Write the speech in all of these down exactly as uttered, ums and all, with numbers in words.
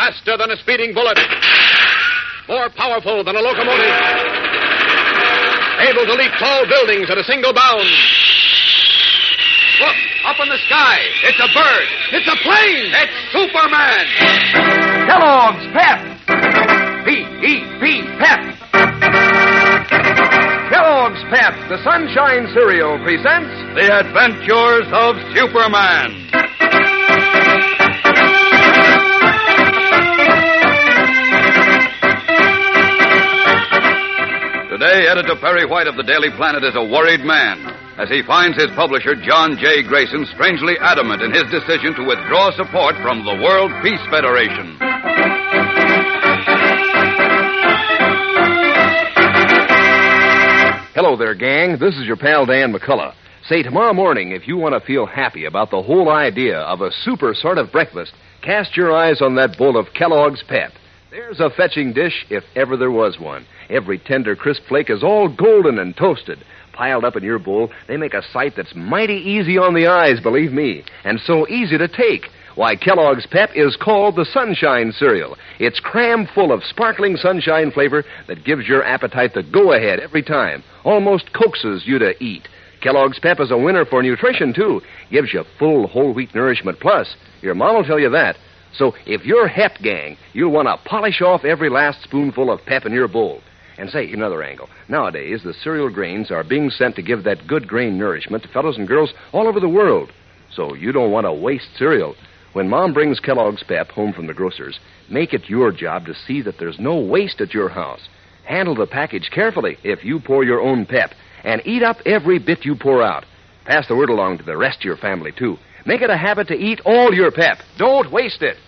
Faster than a speeding bullet. More powerful than a locomotive. Able to leap tall buildings at a single bound. Look, up in the sky. It's a bird. It's a plane. It's Superman. Kellogg's Pep. P E P, Pep. Kellogg's Pep, the Sunshine Cereal, presents The Adventures of Superman. Today, Editor Perry White of the Daily Planet is a worried man as he finds his publisher, John J. Grayson, strangely adamant in his decision to withdraw support from the World Peace Federation. Hello there, gang. This is your pal Dan McCullough. Say, tomorrow morning, if you want to feel happy about the whole idea of a super sort of breakfast, cast your eyes on that bowl of Kellogg's Pep. There's a fetching dish if ever there was one. Every tender, crisp flake is all golden and toasted. Piled up in your bowl, they make a sight that's mighty easy on the eyes, believe me, and so easy to take. Why, Kellogg's Pep is called the Sunshine Cereal. It's crammed full of sparkling sunshine flavor that gives your appetite the go-ahead every time, almost coaxes you to eat. Kellogg's Pep is a winner for nutrition, too. Gives you full whole wheat nourishment plus. Your mom will tell you that. So if you're hep, gang, you'll want to polish off every last spoonful of pep in your bowl. And say, another angle. Nowadays, the cereal grains are being sent to give that good grain nourishment to fellows and girls all over the world. So you don't want to waste cereal. When Mom brings Kellogg's Pep home from the grocer's, make it your job to see that there's no waste at your house. Handle the package carefully if you pour your own pep, and eat up every bit you pour out. Pass the word along to the rest of your family, too. Make it a habit to eat all your pep. Don't waste it.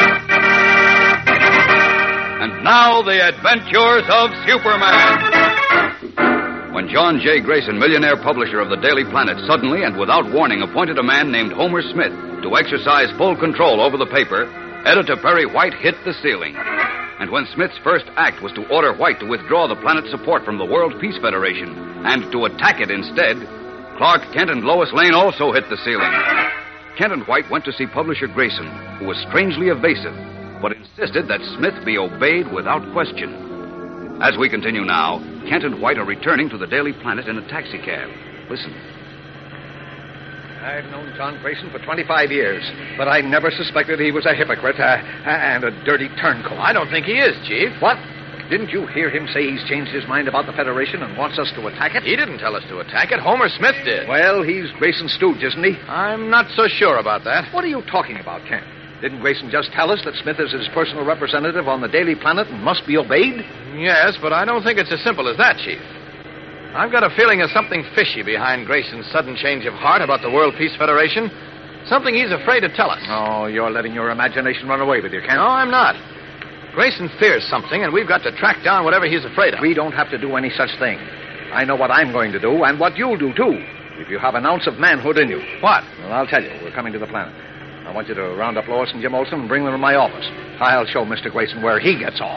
And now, the adventures of Superman. When John J. Grayson, millionaire publisher of the Daily Planet, suddenly and without warning appointed a man named Homer Smith to exercise full control over the paper, Editor Perry White hit the ceiling. And when Smith's first act was to order White to withdraw the planet's support from the World Peace Federation and to attack it instead, Clark Kent and Lois Lane also hit the ceiling. Kent and White went to see publisher Grayson, who was strangely evasive, but insisted that Smith be obeyed without question. As we continue now, Kent and White are returning to the Daily Planet in a taxicab. Listen. I've known John Grayson for twenty-five years, but I never suspected he was a hypocrite uh, and a dirty turncoat. I don't think he is, Chief. What? Didn't you hear him say he's changed his mind about the Federation and wants us to attack it? He didn't tell us to attack it. Homer Smith did. Well, he's Grayson's stooge, isn't he? I'm not so sure about that. What are you talking about, Kent? Didn't Grayson just tell us that Smith is his personal representative on the Daily Planet and must be obeyed? Yes, but I don't think it's as simple as that, Chief. I've got a feeling there's something fishy behind Grayson's sudden change of heart about the World Peace Federation. Something he's afraid to tell us. Oh, you're letting your imagination run away with you, Kent. No, I'm not. Grayson fears something, and we've got to track down whatever he's afraid of. We don't have to do any such thing. I know what I'm going to do, and what you'll do, too, if you have an ounce of manhood in you. What? Well, I'll tell you. We're coming to the planet. I want you to round up Lois and Jim Olsen and bring them to my office. I'll show Mister Grayson where he gets off.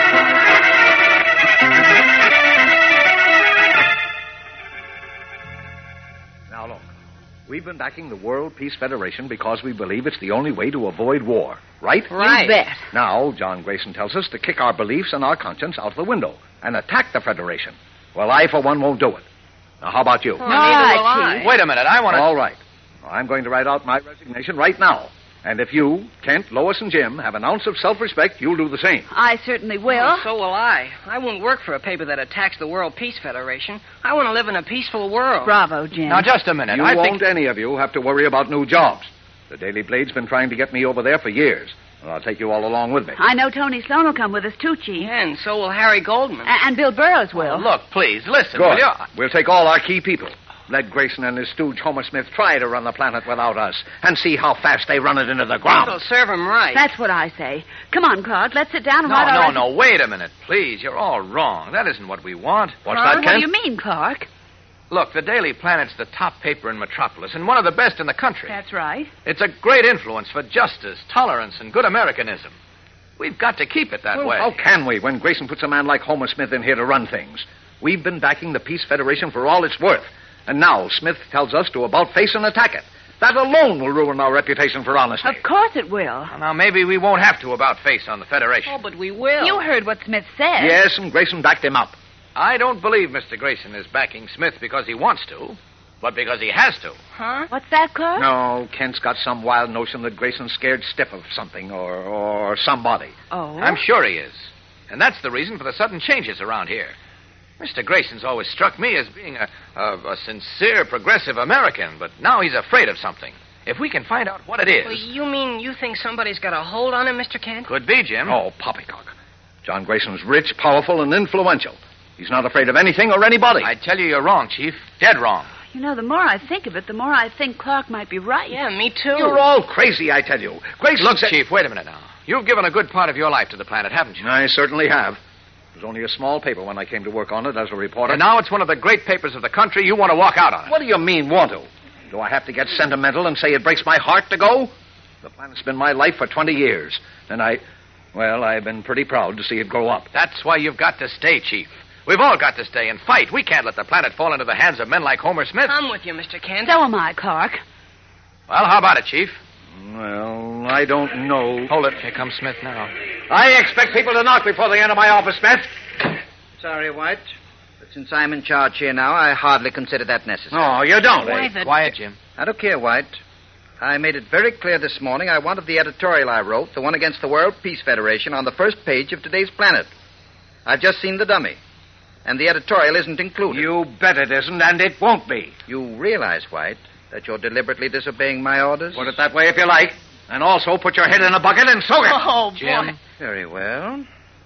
Now, look. We've been backing the World Peace Federation because we believe it's the only way to avoid war. Right? Right. You bet. Now, John Grayson tells us to kick our beliefs and our conscience out the window and attack the Federation. Well, I, for one, won't do it. Now, how about you? Well, neither will I. Wait a minute. I want to... All right. Well, I'm going to write out my resignation right now. And if you, Kent, Lois, and Jim have an ounce of self-respect, you'll do the same. I certainly will. Well, so will I. I won't work for a paper that attacks the World Peace Federation. I want to live in a peaceful world. Bravo, Jim. Now, just a minute. You I won't, think... any of you, have to worry about new jobs. The Daily Blade's been trying to get me over there for years. Well, I'll take you all along with me. I know Tony Sloan will come with us, too, Chief. Yeah, and so will Harry Goldman. A- and Bill Burroughs will. Oh, look, please, listen, Good. will you? We'll take all our key people. Let Grayson and his stooge Homer Smith try to run the planet without us and see how fast they run it into the ground. It'll serve him right. That's what I say. Come on, Clark. Let's sit down and No, write no, our... no, wait a minute, please. You're all wrong. That isn't what we want. What's Clark, that, what Kent? do you mean, Clark? Look, the Daily Planet's the top paper in Metropolis and one of the best in the country. That's right. It's a great influence for justice, tolerance, and good Americanism. We've got to keep it that Well, way. how can we when Grayson puts a man like Homer Smith in here to run things? We've been backing the Peace Federation for all it's worth. And now Smith tells us to about face and attack it. That alone will ruin our reputation for honesty. Of course it will. Well, now, maybe we won't have to about face on the Federation. Oh, but we will. You heard what Smith said. Yes, and Grayson backed him up. I don't believe Mister Grayson is backing Smith because he wants to, but because he has to. Huh? What's that, Clark? No, Kent's got some wild notion that Grayson's scared stiff of something or, or somebody. Oh. I'm sure he is. And that's the reason for the sudden changes around here. Mister Grayson's always struck me as being a, a, a sincere, progressive American, but now he's afraid of something. If we can find out what it is... Well, you mean you think somebody's got a hold on him, Mister Kent? Could be, Jim. Oh, poppycock. John Grayson's rich, powerful, and influential. He's not afraid of anything or anybody. I tell you you're wrong, Chief. Dead wrong. You know, the more I think of it, the more I think Clark might be right. Yeah, me too. You're all crazy, I tell you. Grayson Look, said... Chief, wait a minute now. You've given a good part of your life to the planet, haven't you? I certainly have. It was only a small paper when I came to work on it as a reporter. And now it's one of the great papers of the country. You want to walk out on it. What do you mean, want to? Do I have to get sentimental and say it breaks my heart to go? The planet's been my life for twenty years, and I... Well, I've been pretty proud to see it grow up. That's why you've got to stay, Chief. We've all got to stay and fight. We can't let the planet fall into the hands of men like Homer Smith. I'm with you, Mister Kent. So am I, Clark. Well, how about it, Chief? Well, I don't know. Hold it. Here comes Smith now. I expect people to knock before they enter my office, Smith. Sorry, White. But since I'm in charge here now, I hardly consider that necessary. No, you don't. Why eh? the... Quiet, Jim. I don't care, White. I made it very clear this morning I wanted the editorial I wrote, the one against the World Peace Federation, on the first page of today's Planet. I've just seen the dummy. And the editorial isn't included. You bet it isn't, and it won't be. You realize, White, that you're deliberately disobeying my orders? Put it that way if you like. And also put your head in a bucket and soak it. Oh, Jim. boy. Very well.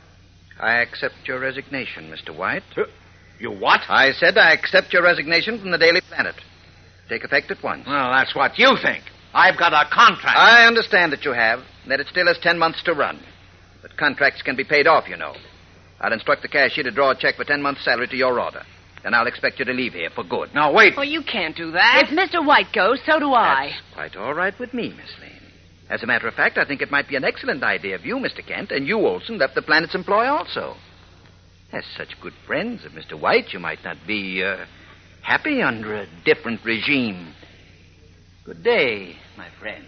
I accept your resignation, Mister White. You what? I said I accept your resignation from the Daily Planet. Take effect at once. Well, that's what you think. I've got a contract. I understand that you have, that it still has ten months to run. But contracts can be paid off, you know. I'll instruct the cashier to draw a check for ten months' salary to your order. Then I'll expect you to leave here for good. Now, wait. Oh, you can't do that. If Mister White goes, so do I. That's quite all right with me, Miss Lane. As a matter of fact, I think it might be an excellent idea of you, Mister Kent, and you, Olson, left the planet's employ also. As such good friends of Mister White, you might not be uh, happy under a different regime. Good day, my friend.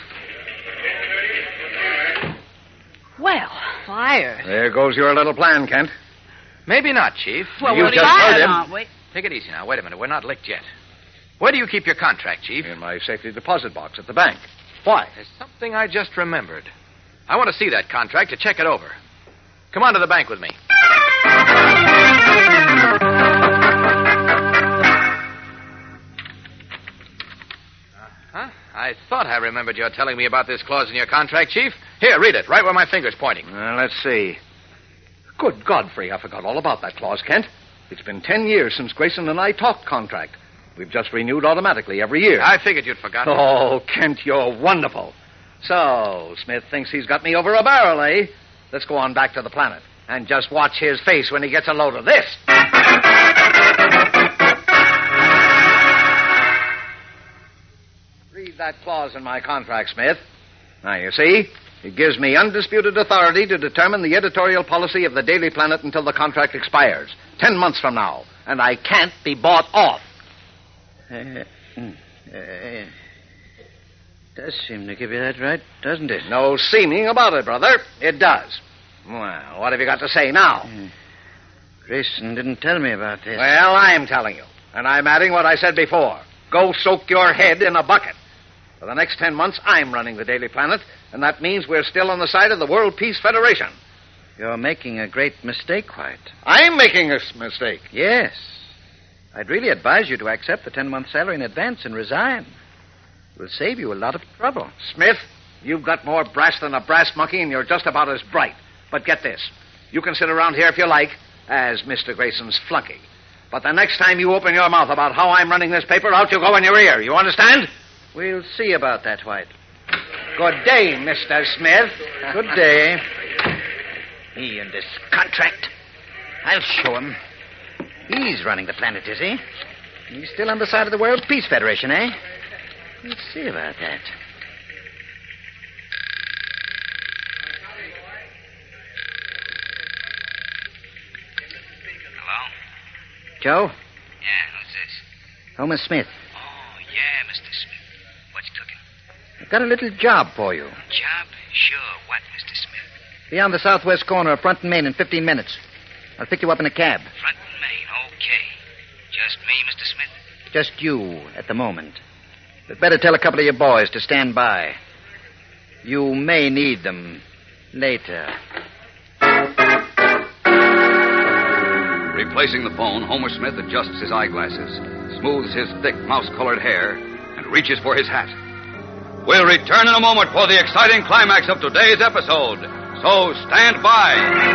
Well, Fired. There goes your little plan, Kent. Maybe not, Chief. well, You we're just heard fired, him. aren't we? Take it easy now. Wait a minute. We're not licked yet. Where do you keep your contract, Chief? In my safety deposit box at the bank. Why? There's something I just remembered. I want to see that contract to check it over. Come on to the bank with me. Uh-huh. I thought I remembered your telling me about this clause in your contract, Chief. Here, read it, right where my finger's pointing. Well, let's see. Good Godfrey, I forgot all about that clause, Kent. It's been ten years since Grayson and I talked contract. We've just renewed automatically every year. I figured you'd forgotten. Oh, Kent, you're wonderful. So, Smith thinks he's got me over a barrel, eh? Let's go on back to the planet and just watch his face when he gets a load of this. Read that clause in my contract, Smith. Now, you see, it gives me undisputed authority to determine the editorial policy of the Daily Planet until the contract expires, ten months from now, and I can't be bought off. Uh, mm, uh, does seem to give you that right, doesn't it? No seeming about it, brother. It does. Well, what have you got to say now? Uh, Grayson didn't tell me about this. Well, I'm telling you. And I'm adding what I said before. Go soak your head in a bucket. For the next ten months, I'm running the Daily Planet, and that means we're still on the side of the World Peace Federation. You're making a great mistake, White. I'm making a s- mistake. Yes. I'd really advise you to accept the ten-month salary in advance and resign. It will save you a lot of trouble. Smith, you've got more brass than a brass monkey, and you're just about as bright. But get this. You can sit around here if you like, as Mister Grayson's flunky. But the next time you open your mouth about how I'm running this paper, out you go in your ear. You understand? We'll see about that, White. Good day, Mister Smith. Good day. He and this contract. I'll show him. He's running the planet, is he? He's still on the side of the World Peace Federation, eh? We'll see about that. Hello? Joe? Yeah, who's this? Homer Smith. Oh, yeah, Mister Smith. Got a little job for you. Job? Sure. What, Mister Smith? Be on the southwest corner of Front and Main in fifteen minutes. I'll pick you up in a cab. Front and Main, okay. Just me, Mister Smith? Just you at the moment. But better tell a couple of your boys to stand by. You may need them later. Replacing the phone, Homer Smith adjusts his eyeglasses, smooths his thick mouse-colored hair, and reaches for his hat. We'll return in a moment for the exciting climax of today's episode. So stand by.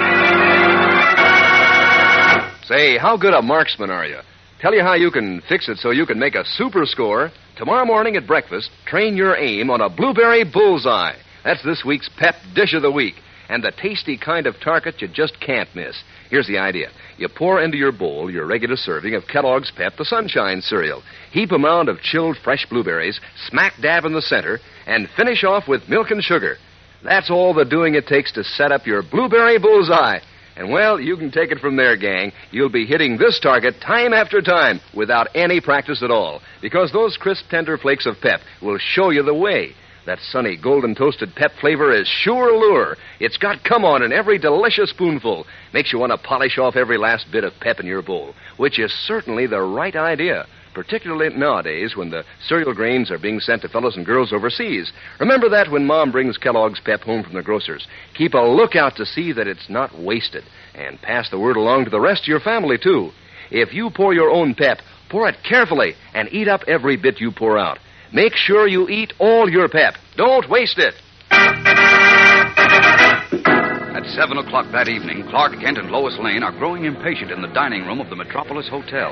Say, how good a marksman are you? Tell you how you can fix it so you can make a super score. Tomorrow morning at breakfast, train your aim on a blueberry bullseye. That's this week's Pep Dish of the Week. And the tasty kind of target you just can't miss. Here's the idea. You pour into your bowl your regular serving of Kellogg's Pep, the Sunshine cereal. Heap a mound of chilled fresh blueberries, smack dab in the center, and finish off with milk and sugar. That's all the doing it takes to set up your blueberry bullseye. And, well, you can take it from there, gang. You'll be hitting this target time after time without any practice at all, because those crisp, tender flakes of Pep will show you the way. That sunny, golden toasted Pep flavor is sure lure. It's got come on in every delicious spoonful. Makes you want to polish off every last bit of Pep in your bowl, which is certainly the right idea, particularly nowadays when the cereal grains are being sent to fellows and girls overseas. Remember that when Mom brings Kellogg's Pep home from the grocer's. Keep a lookout to see that it's not wasted, and pass the word along to the rest of your family, too. If you pour your own Pep, pour it carefully and eat up every bit you pour out. Make sure you eat all your Pep. Don't waste it. At seven o'clock that evening, Clark Kent and Lois Lane are growing impatient in the dining room of the Metropolis Hotel.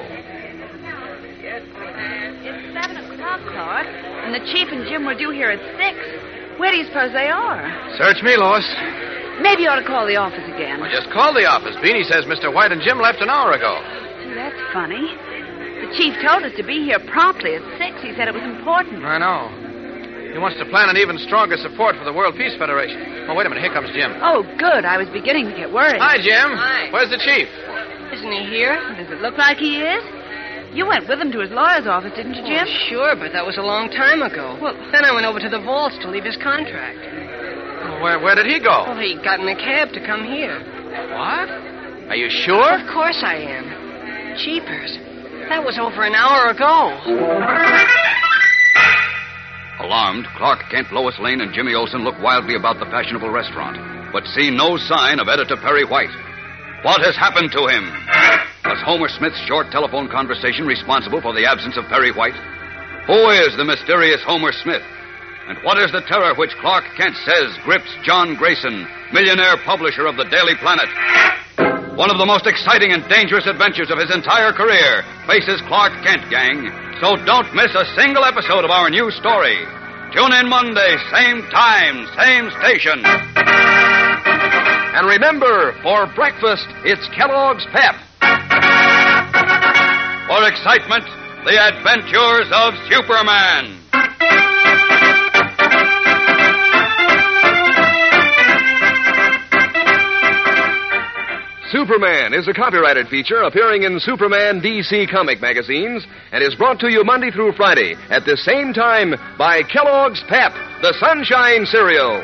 It's seven o'clock, Clark, and the Chief and Jim were due here at six. Where do you suppose they are? Search me, Lois. Maybe you ought to call the office again. I just called the office. Beanie says Mister White and Jim left an hour ago. That's funny. The Chief told us to be here promptly at six. He said it was important. I know. He wants to plan an even stronger support for the World Peace Federation. Oh, wait a minute. Here comes Jim. Oh, good. I was beginning to get worried. Hi, Jim. Hi. Where's the Chief? Isn't he here? Does it look like he is? You went with him to his lawyer's office, didn't you, Jim? Oh, sure, but that was a long time ago. Well, then I went over to the vaults to leave his contract. Well, where, where did he go? Well, he got in a cab to come here. What? Are you sure? Of course I am. Jeepers. That was over an hour ago. Alarmed, Clark Kent, Lois Lane, and Jimmy Olsen look wildly about the fashionable restaurant, but see no sign of Editor Perry White. What has happened to him? Was Homer Smith's short telephone conversation responsible for the absence of Perry White? Who is the mysterious Homer Smith? And what is the terror which Clark Kent says grips John Grayson, millionaire publisher of the Daily Planet? One of the most exciting and dangerous adventures of his entire career faces Clark Kent, gang. So don't miss a single episode of our new story. Tune in Monday, same time, same station. And remember, for breakfast, it's Kellogg's Pep. For excitement, the adventures of Superman. Superman is a copyrighted feature appearing in Superman D C comic magazines and is brought to you Monday through Friday at the same time by Kellogg's Pep, the Sunshine cereal.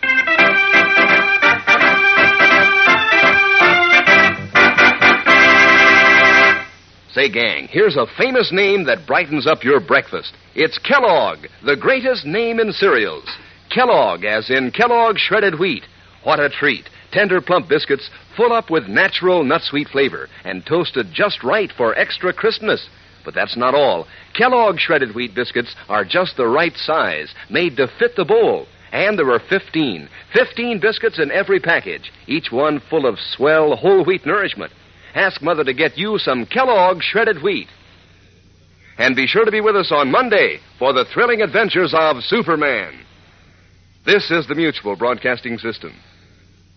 Say, gang, here's a famous name that brightens up your breakfast. It's Kellogg, the greatest name in cereals. Kellogg, as in Kellogg shredded wheat. What a treat. Tender, plump biscuits full up with natural nut-sweet flavor and toasted just right for extra crispness. But that's not all. Kellogg shredded wheat biscuits are just the right size, made to fit the bowl. And there are fifteen. Fifteen biscuits in every package, each one full of swell whole wheat nourishment. Ask Mother to get you some Kellogg shredded wheat. And be sure to be with us on Monday for the thrilling adventures of Superman. This is the Mutual Broadcasting System.